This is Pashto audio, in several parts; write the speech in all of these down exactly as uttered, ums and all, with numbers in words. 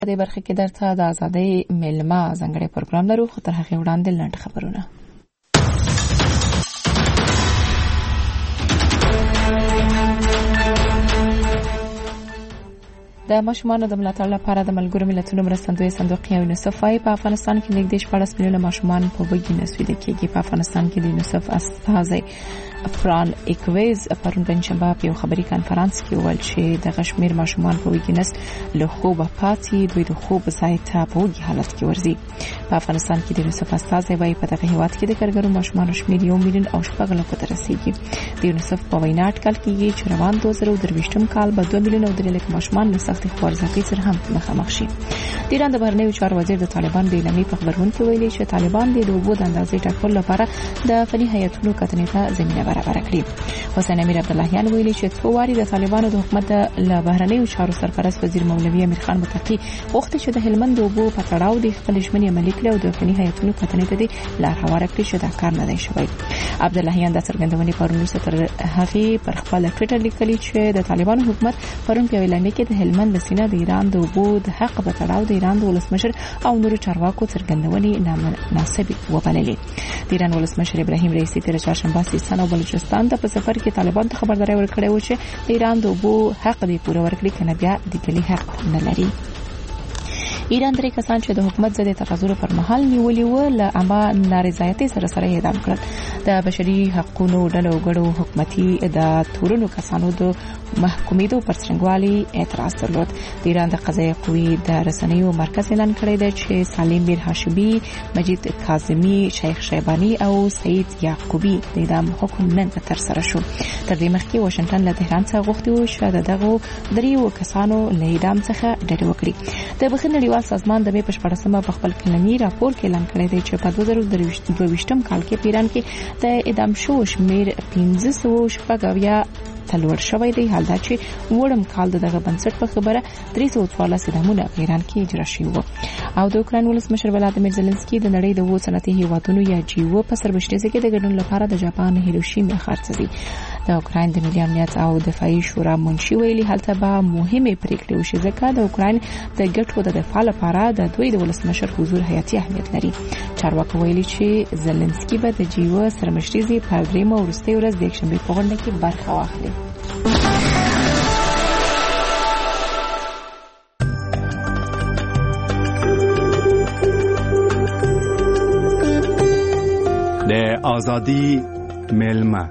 په دې برخه کې درته د ازادۍ میلمه ځانګړی پروګرام لرو، خو تر هغې وړاندې لنډ خبرونه. د ماشومانو د ملاتړ لپاره د ملګرو ملتونو مرستندوی صندوق یونیسف وايي په افغانستان کې نږدې شپاړس میلیونه ماشومان په وږي نسویده کېږي. په افغانستان کې د یونیسف استازی فران ایکویز پرون پنځشنبه په یو خبري کانفرنس کې وویل چې دغه شمېر ماشومان په وږي نس له خوبه پاتې دوی د خوب ځای ته په وږي حالت کې ورځي. په افغانستان کې د یونیسف استازی وايي په دغه هیواد کې د کارګرو ماشومانو شمېر یو میلیون او شپږ لکو ته رسیږي. د یونیسف په وینا اټکل کېږي چې روان دوه زره درویشتم کال به دوه میلیونه او درې لکه ماشومان له سختې خوارځواکۍ سره هم مخامخ شي. د ایران د بهرنیو چارو وزیر د طالبان د اعلامیې په خبرونه کې ویلي چې طالبان د اوبو د اندازې ټاکلو لپاره د فني هیئتونو کتنې ته زمینه برابره کړې. حسین امیر عبداللهیان ویلي چې څو واري د طالبانو د حکومت له بهرنیو چارو سرپرست وزیر مولوي امیر خان متقي غوښتي چې د هلمند د اوبو په تړاو د خپل ژمنې عملي کړي او د فني هیئتونو کتنې ته د لار هواره کړي چې دا کار نه دی شوی. عبداللهیان د څرګندونې پرون وروسته تر هغې پر خپل ټویټر لیکلي چې د طالبانو حکومت پرون په اعلامیه کې د هلمند لسینه د ایران د اوبو د حق په تړاو د ایران د ولسمشر او نورو چارواکو څرګندونې نامناسبې وبللې. د ایران ولسمشر ابراهیم رئیسي تېره چهارشنبه سیستان او بلوچستان ته په سفر کې طالبان ته خبرداری ورکړې و چې د ایران د اوبو حق دې پوره ورکړي کنه بیا د کلی حق نه لري. ایران درې کسان چې د حکومت ضد تغذر پر مهال نیولي و له عامه نارضایتۍ سره سره اعدام کړل. د بشري حقوقو ډلو غړو حکومتي د تورنو کسانو د محکومیدو پر څرنګوالي اعتراض درلود. د ایران د قضایي قوې د رسنیو مرکز اعلان کړی دی چې سالم میر هاشمي، مجید کاظمي، شیخ شیبانی او سعید یعقوبی د اعدام حکم نن تر سره شو. تر دې مخکې واشنگټن له تهران څخه غوښتي و چې دغه دریو کسانو له اعدام څخه ډډه وکړي. د بخښنې نړیوال سازمان د مې په شپاړسمه په خپل کلنی راپور کې اعلان کړی دی چې په دوه زره درویشتم کال کې په ایران کې د اعدام شوو شمېر پنځه سوه شپږ اویا ته لوړ شوی دی، حال دا چې وړم کال دغه بنسټ په خبره درې سوه څوارلس اعدامونه په ایران کې اجرا شوي وو. او د اوکراین ولسمشر ولادیمیر زلنسکي د نړۍ د اوو صنعتي هیوادونو یا جی او په سربشتیزه کې د ګډون لپاره د جاپان هیروشیما ښار ته ځي. د اوکراین د ملي امنیت او دفاعي شورا منشي ویلي هلته به مهمه پریکړې وشي ځکه د اوکراین د ګټو د دفاع لپاره د دوی د ولسمشر حضور حیاتي اهمیت لري. چارواکي ویلي چې زلنسکي به د جی او سربشتیزه په درېمه وروستۍ ورځ د یکشنبه په غونډه کې برخه واخلي. د آزادی میلمه.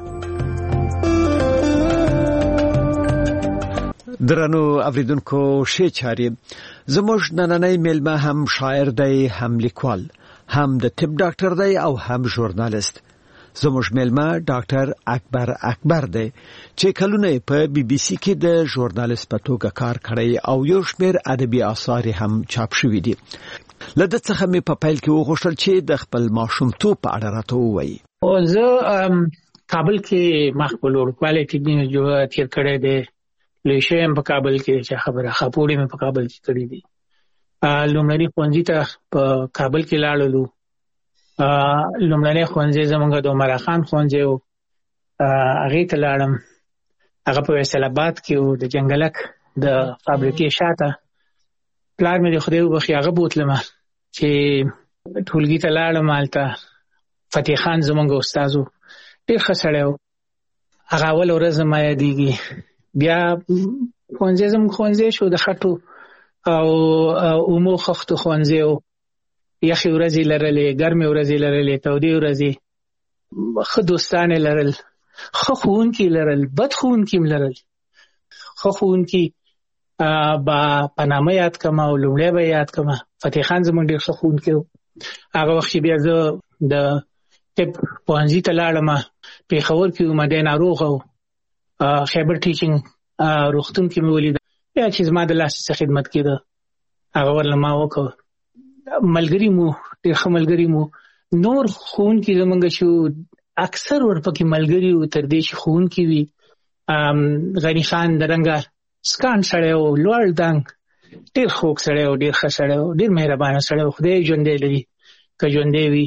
درنو اوریدونکو ښه چاري، زموږ نننۍ میلمه هم شاعر دی، هم لیکوال، هم د طب ډاکټر دی او هم ژورنالیست. زموږ میلمه ډاکټر اکبر اکبر دی چې کلونه په بي بي سي کې د ژورنالیست په توګه کار کړی او یو شمېر ادبي آثار هم چاپ شوي دي. له دې څخه مې په پیل کې وغوښتل چې د خپل ماشومتوب په اړه راته ووایي. او زه کابل کې مخبل ورکواله کې د تیر کړی دی، لوی شم په کابل کې چې خبره خپوړې مې په کابل کې کړې دي. لومړني ښوونځي ته په کابل کې لاړلو. لومړنی ښوونځی زمونږ د عمر خان ښوونځی و، هغې ته لاړم. هغه په فیصل آباد کې و، د جنګلک د فابریکې شاته. پلار مې د خدای وبخښي هغه بوتلم چې ټولګي ته لاړم. هلته فتح خان زمونږ استاد و، ډېر ښه سړی و. هغه اول ورځ زما یادېږي. بیا ښوونځی زموږ ښوونځی شو د خټو او اومو خښتو ښوونځی و. یخې ورځې لرلې، ګرمې ورځې لرلې، تودې ورځې، ښه دوستان لرل، ښه ښوونکي لرل، بد ښوونکي هم لرل. ښه ښوونکي به په نامه یاد کړم او لومړی به یاد کړم. فتح خان زموږ ډېر ښه ښوونکی و. هغه وخت بیا زه د طب پوهنځي ته لاړم. پېښور کې وم، دی ناروغه و. خیبر ټیچینګ روغتون کې مې ولید. بیا چې زما د لاس څخه خدمت کېده هغه ورله ما وکړ. ملګري مو ډېر ښه ملګري مو. نور ښوونکي زموږ چې اکثر ورپکې ملګري وو تر دې چې ښوونکي وي. غني خان د رنګه سکان سړی و، لوړ دنګ، ډېر خوږ سړی و، ډېر ښه سړی و، ډېر مهربانه سړی و. خدای ژوندی لري که ژوندی وي.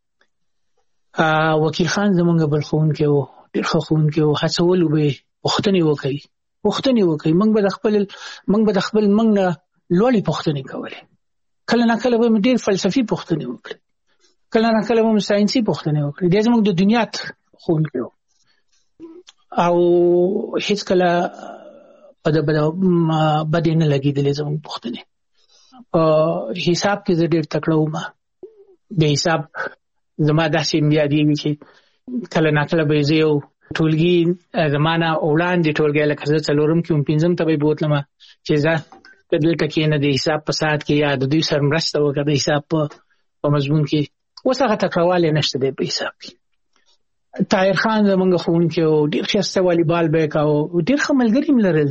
وکیل خان زموږ بل ښوونکی و، ډېر ښه ښوونکی و. هڅولو به یې پوښتنې وکړي پوښتنې وکړي موږ به د خپل موږ به د خپل موږ نه لوړې پوښتنې کولې. کله نه کله به مې ډېر فلسفي پوښتنې وکړې، کله نه کله به مې ساينسي پوښتنې وکړې. دی زموږ د دنیا ښوونکی و او هیڅ کله په د بدې نه لګېدلې زموږ پوښتنې. په حساب کې زه ډېر تکړه وم. د حساب زما داسې یادېږي چې کله نه کله به زه یو ټولګي زما نه وړاندې ټولګی لکه زه څلورم کې وم پنځم ته به یې بوتلم چې ځه ته دلته کښېنه د حساب په ساعت کې یا د دوی سره مرسته وکړه د حساب په مضمون کې. اوس هغه تکړهوالی نشته دی په حساب کې. طاهر خان زموږ ښوونکی و، ډېر ښایسته والیبال به یې کوه، ډېر ښه ملګري م لرل.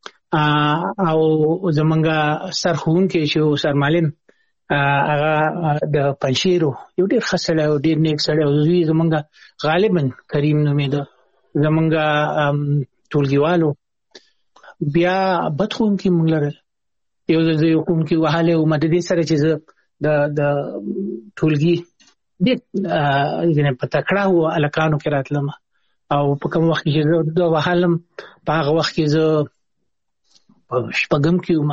او زموږ سر ښوونکی چې و سر معلم هغه د پنجشیر و، یو ډېر ښه سړی و، ډېر نیک سړی و. زوی زموږ غالبا کریم نومېده، زموږ ټولګیوال و. بیا بد ښوونکي موږ لرل. یو ځل زه یو ښوونکي وهلی وم د دې سره چې زه د د ټولګي ډېر په تکړه و هلکانو کې راتلم او په کوم وخت کې چې زه د وهلم په هغه وخت کې زه په شپږم کې وم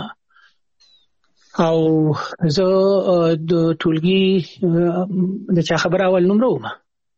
او زه د ټولګي د چا خبره اول نمره وم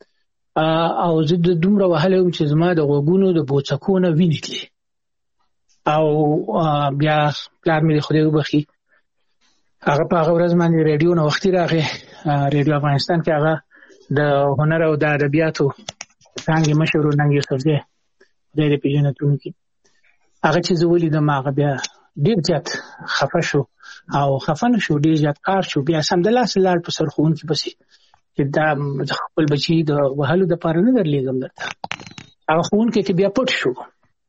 او زه د دومره وهلی وم چې زما د غوږونو د بوڅکو نه وینې تلې. او بیا پلار مې د خدای وبخي هغه په هغه ورځ باندې ریډیو نه وختي راغی، ریډیو افغانستان کې هغه د هنر او د ادبیاتو څانګې مشر و ننګ یوسفزی خدای دې پېژنتونکي. هغه چې زه ولیدم هغه بیا ډېر زیات خفه شو او خفه نه شو، ډېر زیات کار شو. بیا سمدلاسه لاړ په سر ښوونکي پسې چې دا خپل بچي د وهلو دپاره نه درلېږم درته. هغه ښوونکی کې بیا پټ شو،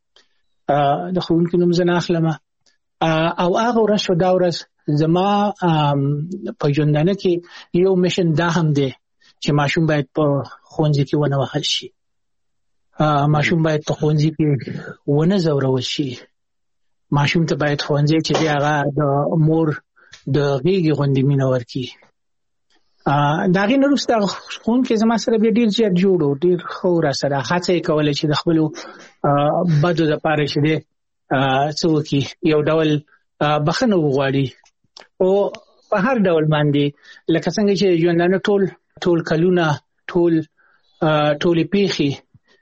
د ښوونکي نوم زه نه اخلم. او هغه ورځ شو دا ورځ زما په ژوندانه کې یو میشن دا هم دی چې ماشوم باید په ښوونځي کې ونه وهل شي، ماشوم باید په ښوونځي کې ونه ځورول شي، ماشوم ته باید ښوونځي چې دی هغه د مور د غېږې غوندې مینه ورکړي. د هغې نه وروسته ښوونکی زما سره بیا ډېر زیات جوړ و، ډېر ښه و راسره. هڅه یې کوله چې د خپلو بدو دپاره چې دی څه وکړي، یو ډول بخښنه وغواړي. او په هر ډول باندې لکه څنګه چې ژوندانه ټول ټول کلونه ټول ټولې پیښې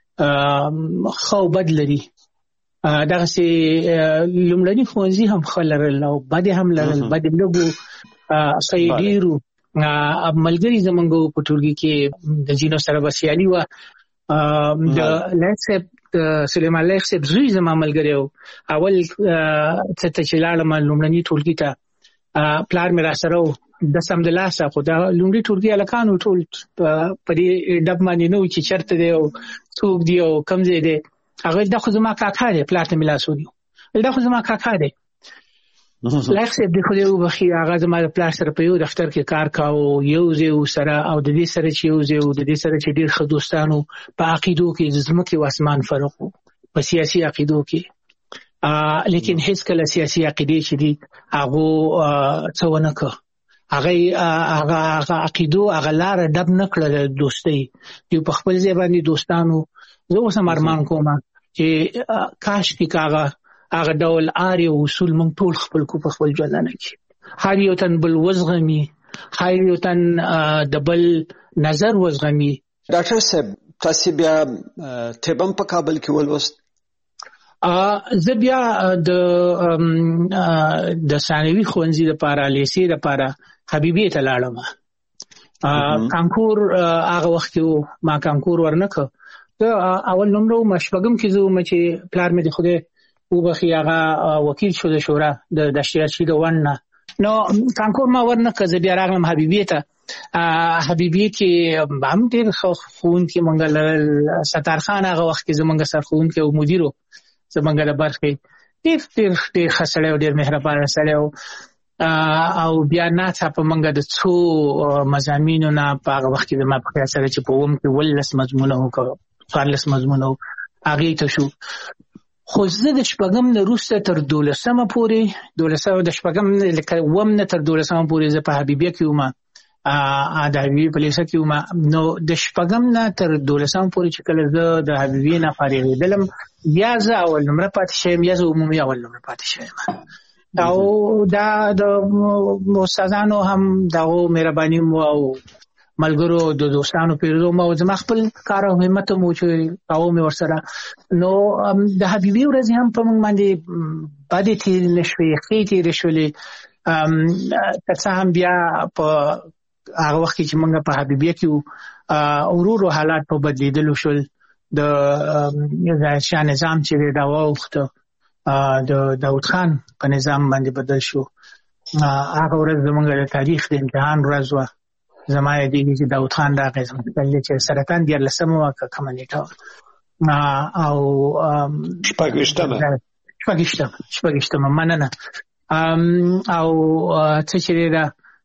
ښه او بد لري، دغسې لومړني ښوونځي هم ښه لرل او بد یې هم لرل. بد یې لږ و، ښه یې ډېر و. ملګري زموږ په ټولګي کې د ځینو سره به سیالي وه. د لایق صاحب د سلیمان لایق صاحب زوی زما ملګری و. اول څه ته چې لاړم لومړني ټولګي ته پلار مې راسره و، د سمدلاسه خو د لومړي ټولګي هلکانو ټول په دې ډب باندې نه و چې چېرته دی او څوک دی او کوم ځای دی. هغه دا خو زما کاکا دی، پلار ته مې لاس ونیو، دا خو زما کاکا دی. لایق صاحب د خدای وبخي هغه زما د پلار سره په یو دفتر کې کار کاوه، یو ځای و سره او د دې سره چې یو ځای و د دې سره چې ډېر ښه دوستان و. په عقیدو کې د ځمکې و اسمان فرق و، په سیاسي عقیدو کې. لیکن هیڅ کله سیاسي عقیدې چې دي هغو څه ونه کړه، هغه هغه عقیدو هغه لاره ډب نه کړله دوستۍ. دوی په خپل ځای باندې دوستانو. زه اوس هم ارمان کوم چې کاشکې که هغه هغه ډول آر یو اصول موږ ټول خپل کو په خپل ژوندانه کې. هر یو تن بل وزغمي، هر یو تن د بل نظر وزغمي. ډاکټر صاحب تاسو بیا طبم په کابل کې ولوست؟ زه بیا د د ثانوي ښوونځي دپاره لیسې دپاره حبیبیې ته لاړم. کانکور هغه وخت کې و، ما کانکور ورنه کړ. زه اول نمره وم، شپږم کې زه وم چې پلار مې د خدای وبخي هغه وکیل شو د شورا د دشتیارچي د ون نه. نو کانکور ما ورنه کړ، زه بیا راغلم حبیبیې ته. حبیبیې کې هم ډېر ښه ښوونکي موږ لرل. ستار خان هغه وخت کې زموږ سرښوونکی او مدیر و زموږ د برخې. ډېر ډېر ډېر ښه سړی و، ډېر مهربانه سړی و. او بیا ناڅاپه موږ د څو مضامینو نه په هغه وخت کې زما په خیال سره چې په اووم کې اوولس مضمونه و که څوارلس مضمونه و هغې ته شو. خو زه د شپږم نه وروسته تر دولسمه پورې دولسمه د شپږم لکه اووم نه تر دولسمه پورې زه په حبیبیه کې وم، د حبیبیې په لیسه کې وم. نو د شپږم نه تر دولسمه پورې چې کله زه د حبیبیې نه فارغېدلم، یا زه اول نمره پاتې شویم یا زه عمومي اول نمره پاتې شویم. او دا د استادانو هم دغه مهرباني مو او ملګرو د دوستانو پیرو مو زما خپل کار او همت مو چې او مې ورسره نو د حبيبي ورځ هم په موږ باندې باندې تیر نشوي خېټې رښولې ام تاسو هم بیا په هغه وخت چې موږ په حبيبي کې اورورو حالات په بدلیدل شول د ځای نظام چې دا وخت د داوود خان په نظام باندې بدل شو هغه ورځ زموږ د تاریخ د امتحان ورځ و زما یې چې داوود خان دا قسم کله چې سرطان د لسمه واکه کمنیټه او شپږشتمه شپږشتمه شپږشتمه مننه او څه چې دا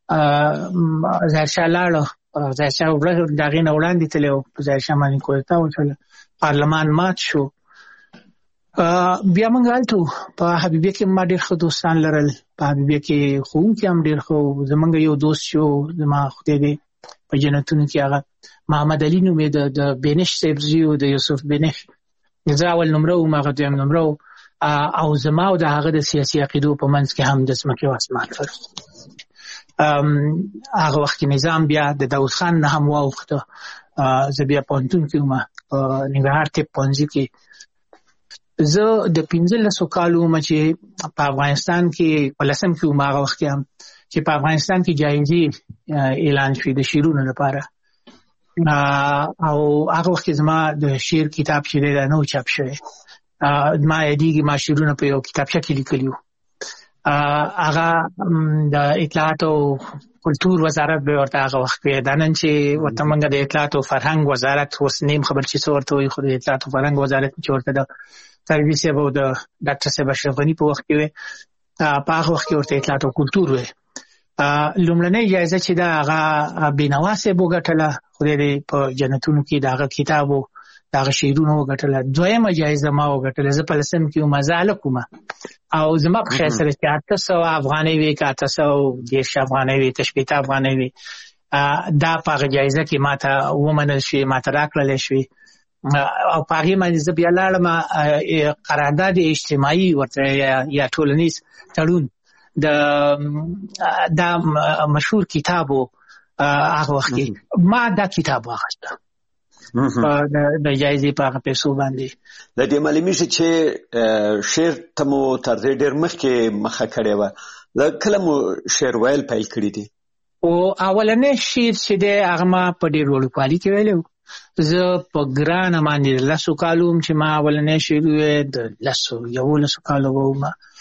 ځای لاړو ځای ورځ دغه نه وړاندې تلو ځای شمن کوټه او پارلمان مات شو بیا موږ حالتو په حبيبي کې ما ډېر ښه دوستان لرل په حبيبي کې خو کې هم ډېر خو زمونږ یو دوست شو زما خدای دې په جنتونو کې هغه محمد علي نومې د بینش سیبزي او د یوسف بینش زه اول نمره او هغه دویم نمره او زما او د هغه د سیاسي عقیدو په منځ کې هم د ځمکې او اسمان فرق هغه وخت نظام بیا د داوود خان نه هم واوښته زه بیا پوهنتون کې وم په ننګرهار طب پوهنځي کې زه د پنځلسو کالو عمر چې په افغانستان کې په لسم کې وم هغه وخت هم چې په افغانستان کې جایزې اعلان شوې د شعرونو لپاره او هغه وخت زما د شعر کتاب چې دا نو چاپ شوی ما یادېږي ما شعرونه په یو کتابچه کې لیکلي وو هغه د اطلاعات او کلتور وزارت به ورته هغه وخت کې د نن چې ورته موږ د اطلاعات او فرهنګ وزارت اوس نیم خبر چې څه ورته وي خو د اطلاعات او فرهنګ وزارت چې ورته د سرویس او د ډاکټر صاحب اشرف غنی په وخت کې په هغه وخت کې ورته اطلاعات او کلتور وي لومړنۍ جایزه چې دا هغه بینوا صاحب وګټله خدای دې په جنتونو کې دا هغه کتابو دا هغه شعرونه وګټله دویمه جایزه ما وګټله زه په لسم کې مزاله کوم او زما په خیر سره چې اته سوه افغانۍ وي که اته سوه دېرش افغانۍ وي تشبیته افغانۍ وي دا په هغه جایزه کې ما ته ومنل شوې ما ته راکړلی شوې او په هغې باندې زه بیا لاړم قرارداد اجتماعي ورته یا ټولنیز تړون د دا مشهور کتاب و هغه وخت کې ما دا کتاب واخیسته د جایزې په هغه پیسو باندې د دې معلومیږي چې شعر ته مو تر دې ډېر مخکې مخه کړې وه د کله مو شعر ویل پیل کړي دي او اولنی شعر چې دی هغه ما په ډېر وړوکوالي کې ویلی و زه په ګرانه باندې د لسو کالو وم چې ما اولنی شعر وویل د لسو یولسو کالو وم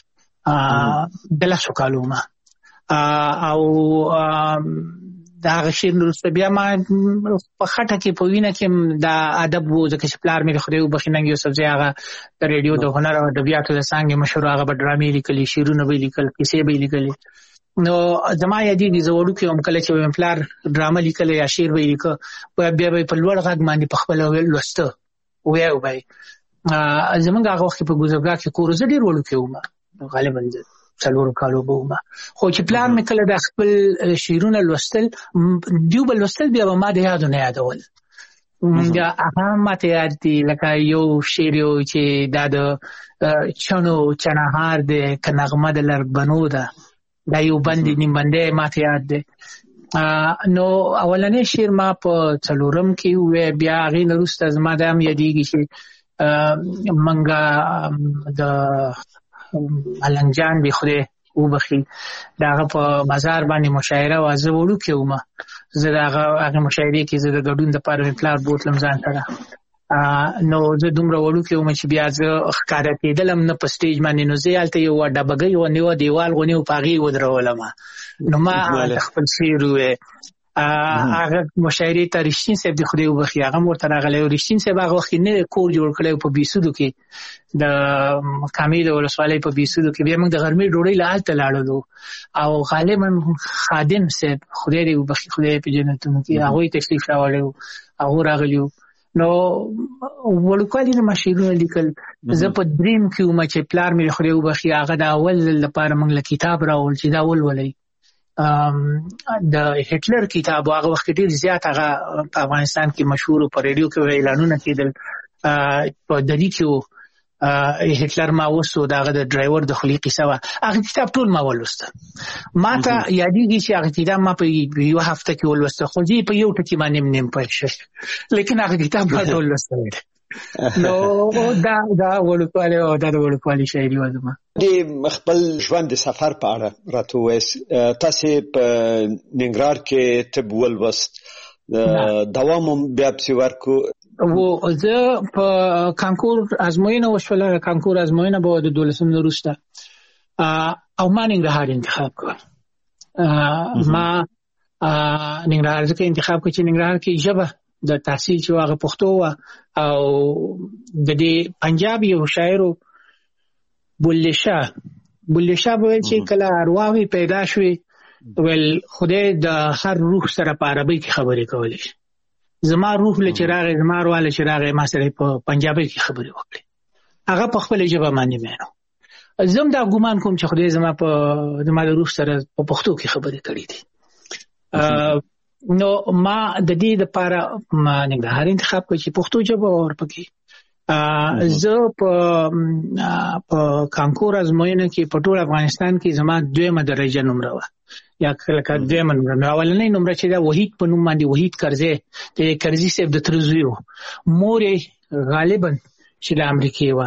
د لسو کالو وم او دا هغه شعر وروسته بیا ما په خټه کې په وینه کې دا ادب و ځکه چې پلار مې خدای وبخښي ننګ یوسفزی هغه د ریډیو د هنر او ادبیاتو د څانګې مشهور هغه به ډرامې لیکلي شعرونه به یې لیکل کیسې به یې لیکلې نو زما یادېږي زه وړوکی وم کله چې ویم پلار ډرامه لیکلی یا شعر به یې لیکه بیا به یې په لوړ غږ باندې په خپله لوسته ویو به یې زموږ هغه وخت په ګوزرګاه کې کور زه ډېر وړوکی وم غالبا څلورو کالو به وم خو چې پلار مې کله د خپل شعرونه لوستل دیو به لوستل بیا به ما د یادو نه یادول هغه ماته یاد دي لکه یو شعر یو چې دا د چنو چنهار دی که نغمه د لربنو ده دا یو بندې نیم بندې ماته یاد دی نو اولنی شعر ما په څلورم کې وی بیا هغې نه وروسته زما دا هم یادېږي چې منګه د ملنګ جان به خدای وبخښي د هغه په مزار باندې مشاعره وه زه وړوکی وم زه د هغه هغې مشاعرې کې زه د ګډون دپاره مې پلار بوتلم ځان سره نو زه دومره وړوکی وم چې بیا زه ښکاره کېدلم نه په سټیج باندې نو زه هلته یوه ډبګۍ غوندې وه دیوال غوندې و په هغې ودرولم نو ما خپل شعر ووی هغه مشاعرې ته رښتین صاحب د خدای وبخښي هغه هم ورته راغلی و رښتین صاحب هغه وخت کې نوی کور جوړ کړی و په بیسودو کې د کامې د ولسوالۍ په بیسودو کې بیا موږ د غرمې ډوډۍ له هلته لاړلو او غالبا خادم صاحب خدای دې وبخښي خدای په جنتونو کې هغوی تشریف راوړی و هغو راغلي وو نو وړوکوالي نه ما شعرونه لیکل زه په دریم کې وم چې پلار مې خدای وبخښي هغه د اول لپاره موږ له کتاب راوړل چې دا ولولئ د هټلر کتاب هغه وخت ډېر زیات هغه په افغانستان کې مشهور په ریډیو کې اعلانونه کېدل په دلی کې و هټلر ما وسو داغه د ډرایور د خلی قصه وا هغه کتاب ټول ما ولوسته ما ته یادېږي چې هغه کتاب ما په یو هفته کې ولوسته خو دې په یو ټکی باندې نیم پښه لیکن هغه کتاب ما ټول ولوسته نو دا دا ورکواله او دا ورکواله شاعري وځم د خپل ژوند سفر په اړه راته وایي تاسو په ننګرهار کې طب ولوست دوام بیا په ورکو و زه په کانکور ازموینه وشوله کانکور ازموینه به د دولسم وروسته او ما ننګرهار انتخاب کړ ما ننګرهار ځکه انتخاب کړ چې ننګرهار کې ژبه د تحصیل چې هغه پښتو و او د دې پنجاب یو شاعر بلې شاه بلې شاه وویل چې کله ارواحي پیدا شوي ول خدای د هر روح سره په عربي کې خبرې کولې زما روح له چراغ زما ارواله چراغ ما سره په پنجابي کې خبرې وکړي هغه په خپل ژبه باندې مینو زم دا ګومان کوم چې خدای زما په زما د روح سره په پښتو کې خبرې کړې دي نو ما د دې لپاره ما ننګرهار انتخاب کړ چې پښتو ژبه ورپکې زه په په کانکور ازموینه کې په ټول افغانستان کې زما دویمه درجه نمره و یا کله دویمه نمره اولنۍ نمره چې دا وحید په نوم باندې وحید کرزی د کرزی صاحب د ترزوی و مور غالبا چې د امریکای و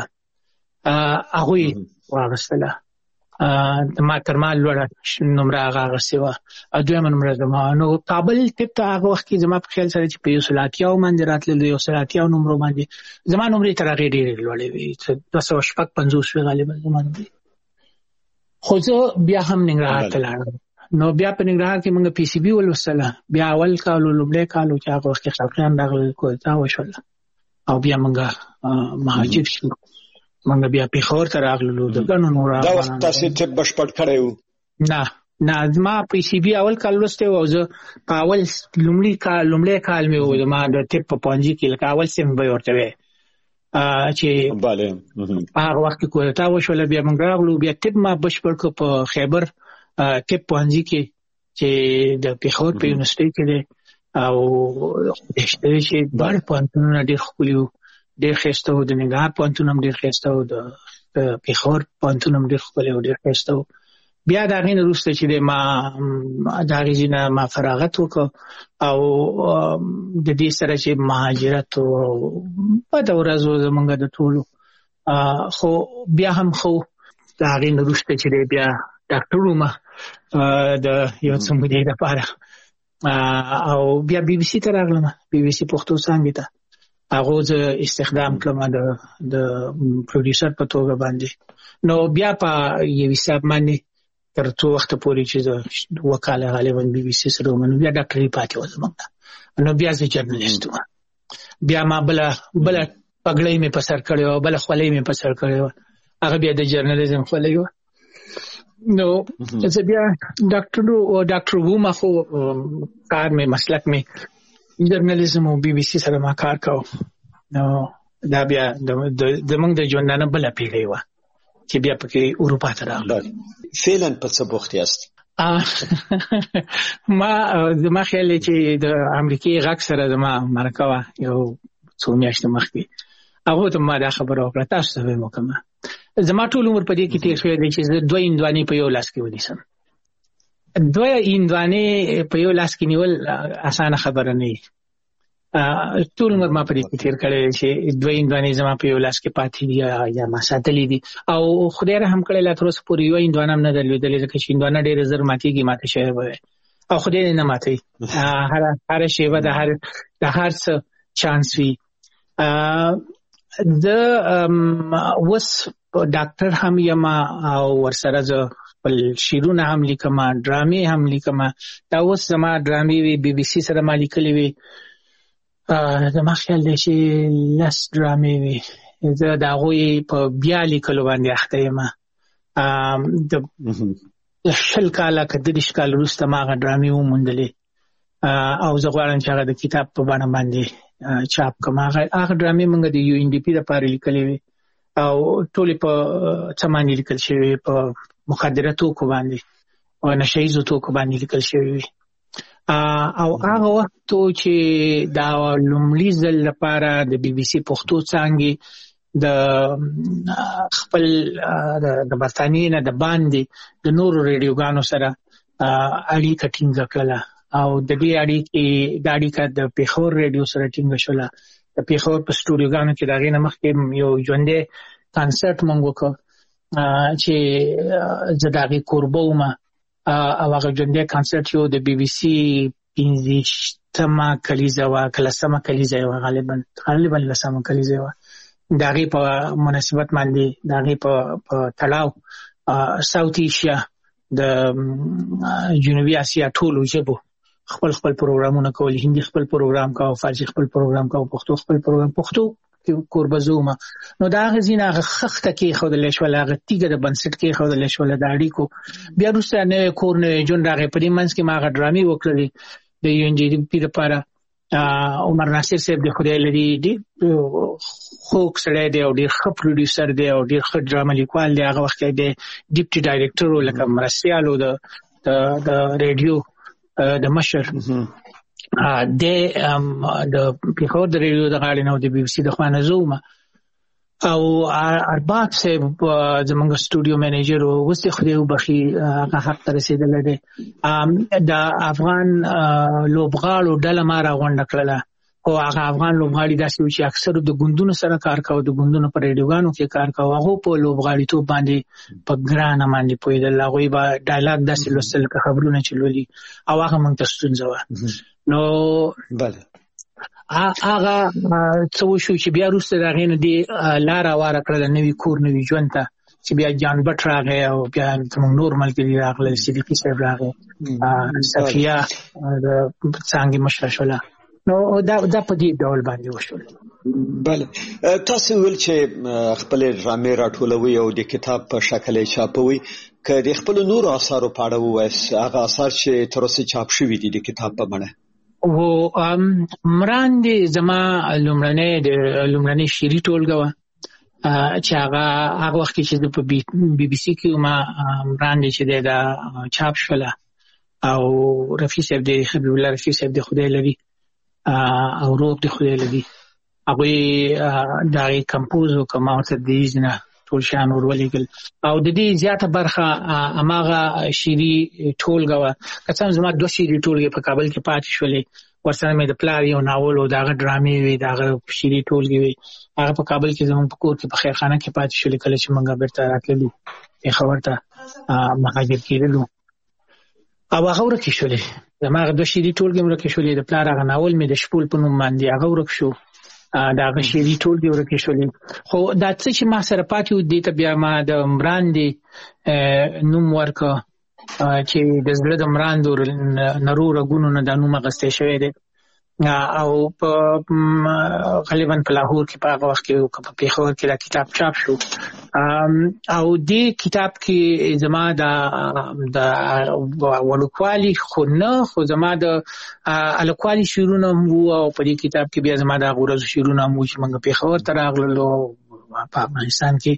هغه واغستله ما تر ما لوړه نمره هغه غسي و دویمه نمره زما نو کابل طب ته هغه وخت کې زما په خیال سره چې په یو سلاتیاو باندې راتلل یو سلاتیاو نمره باندې زما نمره تر هغه ډېرې لوړې وي دوه سوه شپږ پنځوس غالبا زما نمره خو زه بیا هم ننګرهار ته لاړم نو بیا په ننګرهار کې موږ پی سی بي ولوستله بیا اول کال لومړی کال چې هغه وخت کې خلقیان راغلل کوټه وشوله او بیا موږ مهاجر شو موږ بیا پیښور ته راغلو د ګڼو نورو دا وخت تاسو ته بشپړ کړو نه نه ما پی سی بي اول کال لوسته و زه په اول لومړی کال لومړی کال مې و ما د طب په پونجي کې لکه اول سیم به ورته وي چې bale هغه وخت کې کوټه وشوله بیا موږ راغلو بیا طب ما بشپړ کو په خیبر طب پونجي کې چې د پیښور په یونیورسيټي کې دی او د شته چې بار پونتونه ډېر خولي ډېر خسته و د ننګرهار پونتون هم ډېر خسته و د پیښور پونتون هم ډېر خولي او ډېر خسته و بیا دا غین وروسته چې ما دا غیزنه ما فراغت وکړ او د دې سره چې مهاجرت او په دا ورځو زمونږ د ټولو خو بیا هم خو دا غین وروسته چې بیا ډاکټر ومه د یو څه مودې لپاره او بیا بي بي سي ته راغلم بي بي سي پښتو څانګې ته هغه زه استخدام کړم د د پروډوسر په توګه باندې نو بیا په یو حساب باندې تر څو وخت پورې چې زه وکاله غالبا بي بي سي سره ومنم بیا ډاکټري پاتې وځم نو بیا زه جرنالست وم بیا ما بل بل پګړې مې په سر کړو بل خولې مې په سر کړو هغه بیا د جرنالیزم خولې و نو زه بیا ډاکټر او ډاکټر ووم خو کار مې مسلک مې جرنالیزم او بي بي سي سره ما کار کاوه نو دا بیا د زمونږ د ژوندانه بله پیړۍ وه چې بیا پکې اروپا ته راغلم فعلا په څه بوخت یاست ما زما خیال دی چې د امریکای غږ سره زما مرکه وه یو څو میاشتې مخکې هغه ته ما دا خبره وکړه تاسو ته ویم وکړم زما ټول عمر په دې کې تیر شوی دی چې زه دوه هندوانې په یو لاس کې ونیسم دوه هندوانې په یو لاس کې نیول اسانه خبره نه وي ټول عمر ما په دې کې تیر کړی چې دوه هندوانې زما په یو لاس کې پاتې دي یا ما ساتلې دي او خدای رحم کړی لا تر اوسه پورې یو هندوانه هم نه درلودلې ځکه چې هندوانه ډېره زر ماتېږي ماته شوی به او خدای نه ماتوي هر هر شیبه د هر د هر څه چانس وي د اوس ډاکټر هم یم او ورسره زه خپل شعرونه هم لیکم ډرامې هم لیکم دا اوس زما ډرامې وي بي بي سي سره ما لیکلې وي زما خیال دی چې لس ډرامې وي زه د هغوی په بیا لیکلو باندې اخته یم د شل کاله که دېرش کال وروسته ما هغه ډرامې وموندلې او زه غواړم چې هغه د کتاب په بڼه باندې چاپ کړم هغه ډرامې موږ د یو ان ډي پي لپاره لیکلې وي او ټولې په څه باندې لیکل شوي په مخدره توکو باندې او نشه ییزو توکو باندې لیکل شوي وي او هغه وخت چې دا لومړي ځل لپاره د بي بي سي پښتو څانګې د خپل د برتانیې نه د باندې د نورو ریډیوګانو سره اړیکه ټینګه کړله او د دې اړیکې د اړیکه د پیښور ریډیو سره ټینګه شوله. د پیښور په سټوډیوګانو کې د هغې نه مخکې یو ژوندی کانسرټ موږ وکړ چې زه د هغې کوربه وم او هغه ژوندی کانسرټ یو د بي بي سي پنځویشتمه کلیزه وه که لسمه کلیزه یې وه غالبا غالبا لسمه کلیزه یې وه. د هغې په مناسبت باندې د هغې په تړاو ساوت ایشیا د جنوبي اسیا ټولو ژبو خپل خپل پروګرامونه کول. هندي خپل پروګرام کاوه، فارسی خپل پروګرام کاوه، پښتو خپل پروګرام پښتو کوربه زومه. نو دا هغه ځینې هغه خښته کېښودلی شوله، هغه تیږه د بنسټ کېښودلی شوله د اړیکو. بیا وروسته نوی کور نوی ژوند راغی. په دې منځ کې ما هغه ډرامې وکړلې د یو ان جي پي لپاره. عمر ناصر صاحب د خدای لري ډېر خوږ سړی دی او ډېر ښه پروډیوسر دی او ډېر ښه ډرامه لیکوال دی. هغه وخت کې د ډیپټي ډایرکټر و لکه مرستیال و د د ریډیو د مشر د د پیښور د ریډیو د غاړې نه او د بي بي سي د خوا نه زه وم. او ارباب صاحب زموږ سټوډیو منیجر و، اوس یې خدای وبخي هغه حق ته رسېدلی دی. د افغان لوبغاړو ډله ما راغونډه کړله او هغه افغان لوبغاړي داسې وو چې اکثرو د ګوندونو سره کار کوه، د ګوندونو په ریډیوګانو کې کار کوه. هغو په لوبغاړیتوب باندې په ګرانه باندې پوهېدل. هغوی به ډایلاګ داسې لوستل لکه خبرونه چې لولي او هغه موږ ته ستونزه وه. نو بله هغه څه وشو چې بیا وروسته د هغې نه دې لاره واره کړله نوي کور نوي ژوند ته، چې بیا جان بټ راغی او بیا زموږ نور ملګري راغلل، صدیقي صاحب راغی، صفیه د څانګې مشره شوله. نو دا دا په دې ډول باندې وشول. بله تاسو ویل چې خپلې ډرامې راټولوي او د کتاب په شکل یې چاپوي. که د خپلو نورو اثارو په اړه ووایاست، هغه اثار چې تر اوسه چاپ شوي دي د کتاب په بڼه؟ و مراندې زما لومړنۍ د لومړنۍ شعري ټولګه وه چې هغه هغه وخت کې چې زه په بي بي سي کې وم. مراندې چې دی دا چاپ شوله او رفیع صاحب دی، حبیب الله رفیع صاحب دی خدای لري او روب دی خدای لري، هغوی د هغې کمپوز وکړه. ما ورته د ایز نه ټول شیان ور ولېږل او د دې زیاته برخه هماغه شعري ټولګه وه. که څه هم زما دوه شعري ټولګې په کابل کې پاتې شولې، ورسره مې د پلار یو ناول او د هغه ډرامې وې، د هغه شعري ټولګې وې، هغه په کابل کې زموږ په کور کې په خیرخانه کې پاتې شولې. کله چې موږ بېرته راتللو پېښور ته مهاجر کېدلو او هغه ورکې شولې. زما هغه دوه شعري ټولګې م ورکې شولې. د پلار هغه ناول مې د شپول په نوم باندې هغه ورک شو، د هغه شعري ټولګې ورکې شولې. خو دا څه چې ما سره پاتې و دې ته بیا ما د مراندې نوم ورکړه چې د زړه د مراندو نرو رګونو نه دا نوم اخیستی شوی دی. او په غالبا په لاهور کې په هغه وخت کې په پېښور کې دا کتاب چاپ شو. او دې کتاب کې زما د وړوکوالي خو نه خو زما د هلکوالي شعرونه هم وو او په دې کتاب کې بیا زما د هغو ورځو شعرونه هم وو چې موږ پېښور ته راغللو په افغانستان کې.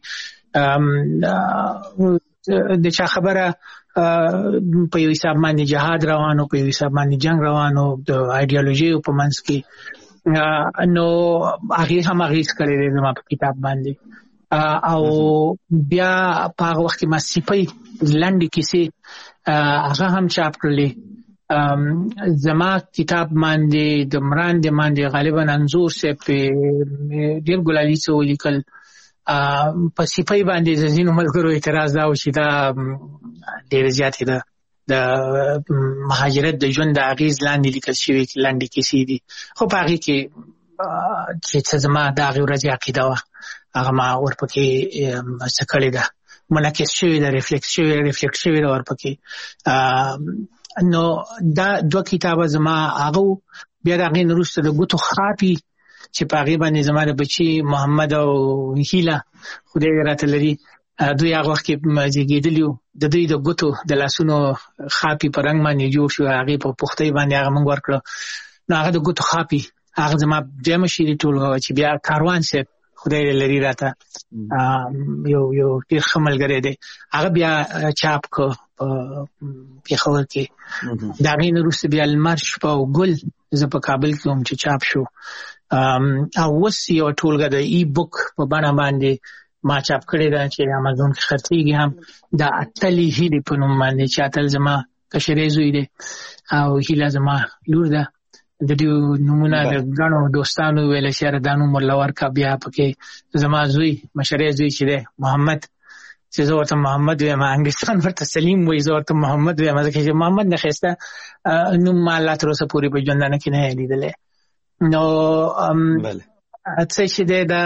د چا خبره په یو حساب باندې جهاد روانو، په یو حساب باندې جنگ روانو د ایډیالوژیو په منځ کې. نو هغې هم اغېز کړی دی زما په کتاب باندې. او بیا په هغه وخت کې ما سیپۍ لنډې کیسې هغه هم چاپ کړلې. زما کتاب باندې د مراندې باندې غالبا انځور صاحب ډېر ګلالي څه ولیکل. په سیپۍ باندې د ځینو ملګرو اعتراض دا و چې دا ډېره زیاتې ده د مهاجرت د ژوند د اغېز لاندې لیکل شوي لنډې کیسې دي. خو په هغې کې چې څه زما د هغې ورځې عقیده وه هغه ما ورپکې څه کړې ده، منعکس شوې ده، ریفلیکس شوې ریفلیکټ شوې ده ورپکې. نو دا دوه کتابه زما هغه بیا د هغې نه وروسته د ګوتو خاپي چې په هغې باندې زما د بچي محمد او هیله خدای راته لري دوی هغه وخت کې زیږېدلي وو، د دوی د ګوتو د لاسونو خاپي په رنګ باندې جوړ شو، هغې په پختۍ باندې هغه موږ ورکړه. نو هغه د ګوتو خاپي هغه زما دویمه شعري ټولګه وه چې بیا کاروان صاحب خدای لري راته یو یو ډېر ښه ملګری دی هغه بیا چاپ کړه په پېښور کې. د هغې نه وروسته بیا لمر شپه او ګل زه په کابل کې وم چې چاپ شو. او وس یو ټولګه د ای بک په بڼه باندې ما چاپ کړی دا چې امازون کې خرڅېږي هم د اتلې هیلې په نوم باندې چې اتل زما کشرې زوی دی او هیله زما لور ده. د دې نمونه د غنو دوستانو ویل چې را دانو ملور کا بیا پکې زما زوی مشرې زوی چې دی محمد چې زه ورته محمد وایم، انګلیسان ورته سلیم وایي، زه ورته محمد وایم ځکه چې محمد نه ښایسته نوم ما لا تر اوسه پورې په ژوندانه کې نه لیدلی. نو څه چې دی دا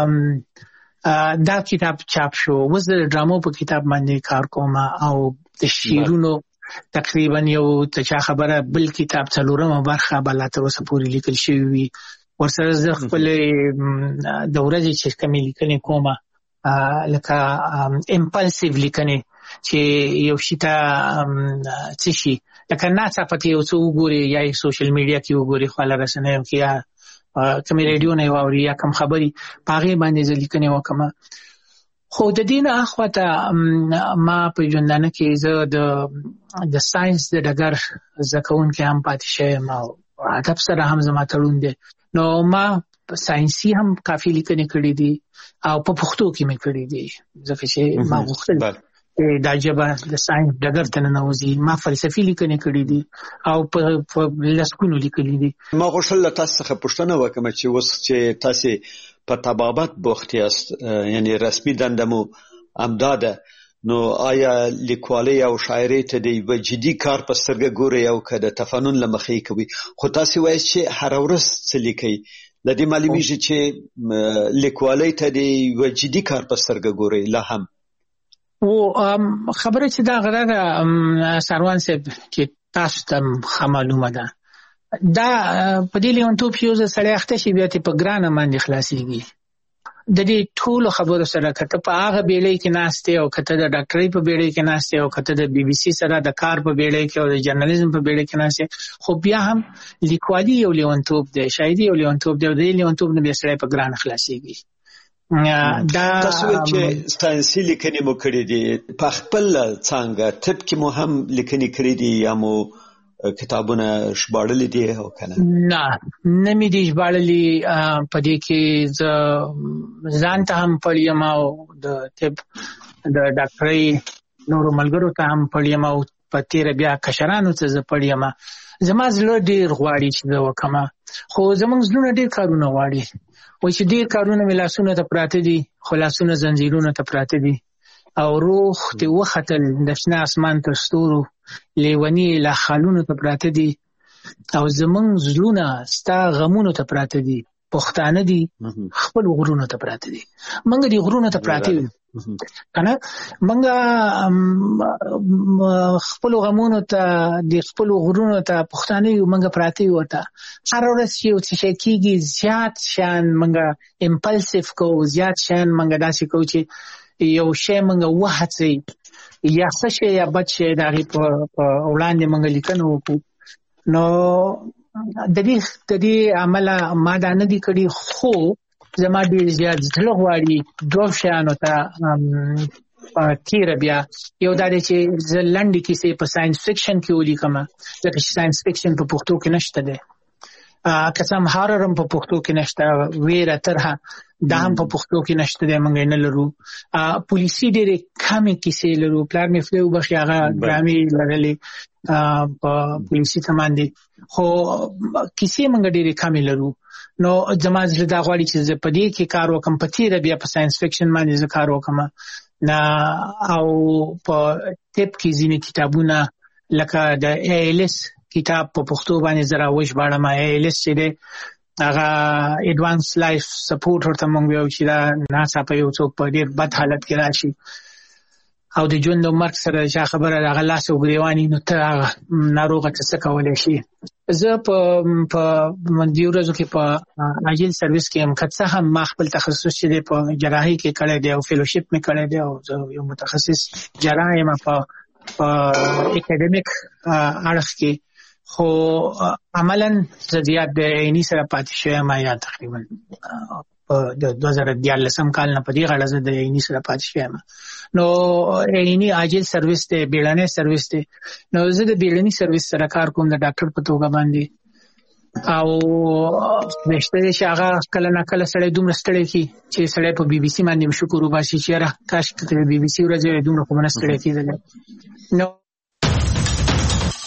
دا کتاب چاپ شو. اوس د ډرامو په کتاب باندې کار کوم او د شعرونو تقریبا یو ته چا خبره بل کتاب څلورمه برخه به لا تر اوسه پورې لیکل شوی وي. ورسره زه خپلې د ورځې چې کومې لیکنې کومه لکه امپلسیو لیکنې چې یو شي ته څه شي لکه ناڅاپه یو څه وګوري یا سوشل میډیا کې وګوري خواله رسنیو کې یا کومې ریډیو نه واوري یا کوم خبري په هغې باندې زه لیکنې وکړم. خو د دې نه اخواته ما په ژوندانه کې زه د د ساینس د ډګر زده کوونکی هم پاتې شوی یم او ادب سره هم زما تړون دی. نو ما ساینسي هم کافي لیکنې کړي دي او په پښتو کې مې کړي دي ځکه چې ما غوښتل دا ژبه د ساینس ډګر ته ننوځي. ما فلسفي لیکنې کړي دي او په لسګونو لیکلي دي. ما غوښتل له تاسو څخه پوښتنه وکړم چې اوس چې تاسو په طبابت بوخت یاست، یعنی رسمي دنده مو همدا ده، نو آیا لیکوالۍ او شاعرۍ ته د یوه جدي کار په سترګه ګورئ او که د تفنن له مخې کوي؟ خو تاسو وایئ چې هره ورځ څه لیکئ، له دې معلومیږي چې لیکوالۍ ته د یوه جدي کار په سترګه ګورئ لا هم. او خبره چې دا غره سروان صاحب چې تاسو ته ښه معلومه ده، دا په دې لیونتوب یو ځل سړی اخته شي بیا ته په ګرانه باندې خلاصېږي. د دې ټولو خبرو سره که ته په هغه بیړۍ کې ناست یې او که ته د ډاکټرۍ په بیړۍ کې ناست یې او که ته د بي بي سي سره د کار په بیړۍ کې او د جرنالیزم په بیړۍ کې ناست یې، خو بیا هم لیکوالي یو لیونتوب دی، شاعري یو لیونتوب دی او د دې لیونتوب نه بیا سړی په ګرانه خلاصېږي. تاسو ویل چې ساینسي لیکنې مو کړي دي، په خپل څانګه طب کې مو هم لیکنې کړي دي یا مو کتابونه ژباړلي دي او کنه؟ نه نه مې دي ژباړلي. په دې کې زه ځان ته هم پړ یم او د طب د ډاکټرۍ نورو ملګرو ته هم پړ یم او په تېره بیا کشرانو ته زه پړ یم. زما زړه ډېر غواړي چې زه وکړم، خو زموږ زړونه ډېر کارونه غواړي. وایي چې ډېر کارونه مې لاسونو ته پراته دي خو لاسونه زنځیرونو ته پراته دي او روح دې وختل د شنه اسمان تر ستورو لیوني لا خالونو ته پراته دي او زموږ زړونه ستا غمونو ته پراته دي. پښتانه دي خپل غرونو ته پراته دي. موږ دې غرونو ته پراته یو کنه، موږ خپل غمونو ته د خپل غرونو ته پښتانه یو، موږ پراته یو. ته هر ورځ یو څه کېږي زیات شان موږ امپلسیو کو، زیات شان موږ داسې کو چې یو شی موږ وهڅوي یا څه شی یا بد شی د هغې په وړاندې موږ لیکنه وکړو. نو د دې د دې عمله ما دا نه دي کړي، خو زما ډېر زیات زړه غواړي دوه شیانو ته تېره بیا. یو دا دی چې زه لنډې کیسې په ساینس فکشن کې ولیکم ځکه چې ساینس فکشن په پښتو کې نشته دی. که څه هم هارر هم په پښتو کې نشته، ویره ترهه دا هم په پښتو کې نشته دی، موږ یې نه لرو. پولیسي ډېرې کمې کیسې لرو، پلار مې خدای وبخښي هغه ډرامې لرلې په پولیسي ته باندې، خو کیسې موږ ډېرې کمې لرو. نو زما زړه دا غواړي چې زه په دې کې کار وکړم، په تېره بیا په ساینس فکشن باندې زه کار وکړم. او په طب کې ځینې کتابونه لکه د ای ایل اس کتاب په پښتو باندې زه راوژباړم. ای ایل اس چې دی هغه ایډوانس لایف سپورټ ورته موږ وایو چې دا ناڅاپه یو څوک په ډېر بد حالت کې راشي او د ژوند او مرګ سره چا خبره د هغه لاس او ګرېواني، نو ته هغه ناروغه ته څه کولی شي. زه په په دې ورځو کې په عاجل سروس کې یم، که څه هم ما خپل تخصص چې دی په جراحۍ کې کړی دی او فیلوشپ مې کړی دی او زه یو متخصص جراح یم په په اکیډمیک اړخ کې، خو عملاً زه زیات د عیني سره پاتې شوی یم. یا تقریبا د دوه زره دیارلسم کال نه په دې غاړه زه د عیني سره پاتې شوی یم. نو عیني عاجل سروس دی، بیړنی سروس دی. نو زه د بیړني سروس سره کار کوم د ډاکټر په توګه باندې. او نشته چې هغه کله نه کله سړی دومره ستړی کی چې سړی په بي بي سي باندې شکر وباسي چې را کاش ته بي بي سي ورځې دومره کومه ستړی کیدل. نو